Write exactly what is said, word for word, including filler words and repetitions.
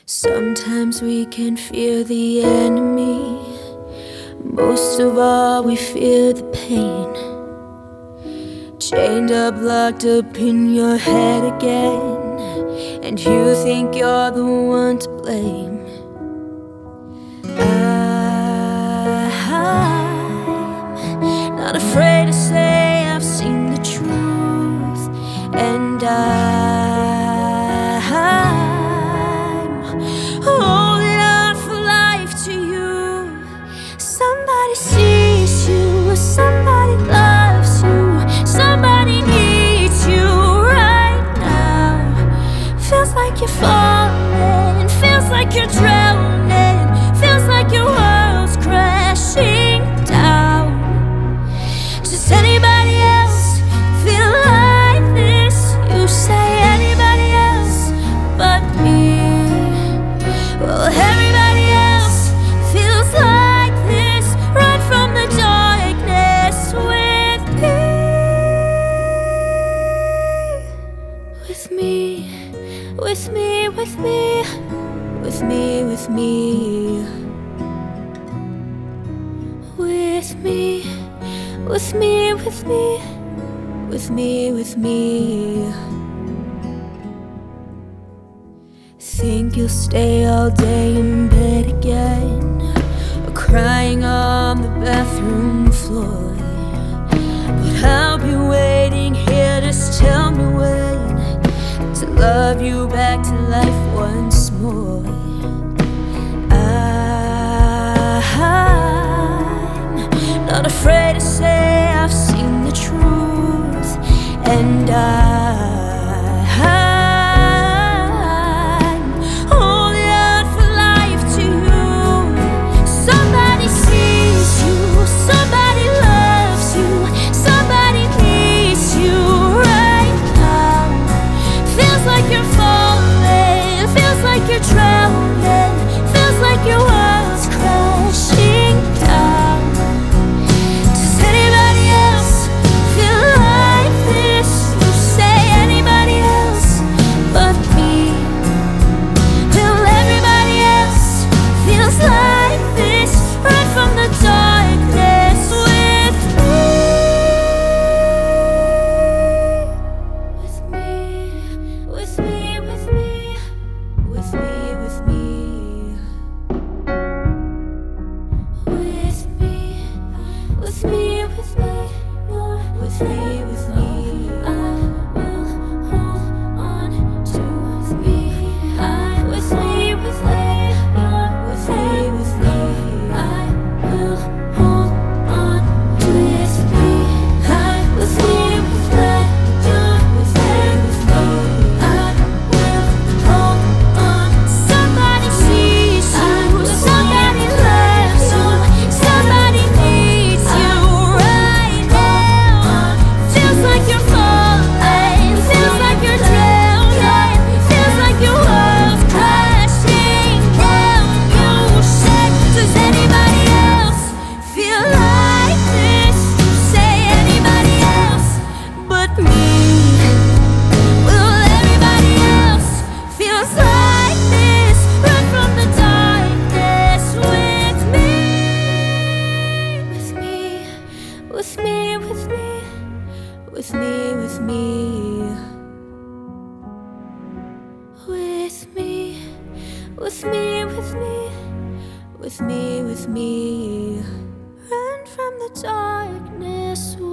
Sometimes we can fear the enemy. Most of all, we fear the pain. Chained up, locked up in your head again, and you think you're the one to blame. I'm not afraid to say I've seen the truth, and I'm holding on for life to you. Somebody sees you, somebody loves you, somebody needs you right now. Feels like you're falling, feels like you're drowning, feels like your world's crashing down. Does anybody else feel like this? You say anybody else but me. Well, everybody else feels like this. Run from the darkness with me. With me, with me, with me, with me, with me, with me, with me, with me, with me. Think you'll stay all day in bed again, or crying on the bathroom floor. But I'll be waiting here, just tell me when to love you back to life once more. I'm not afraid to say I've seen the truth, and I with me, with me, with me, with me, with me, with me, with me, with me, with me. Run from the darkness.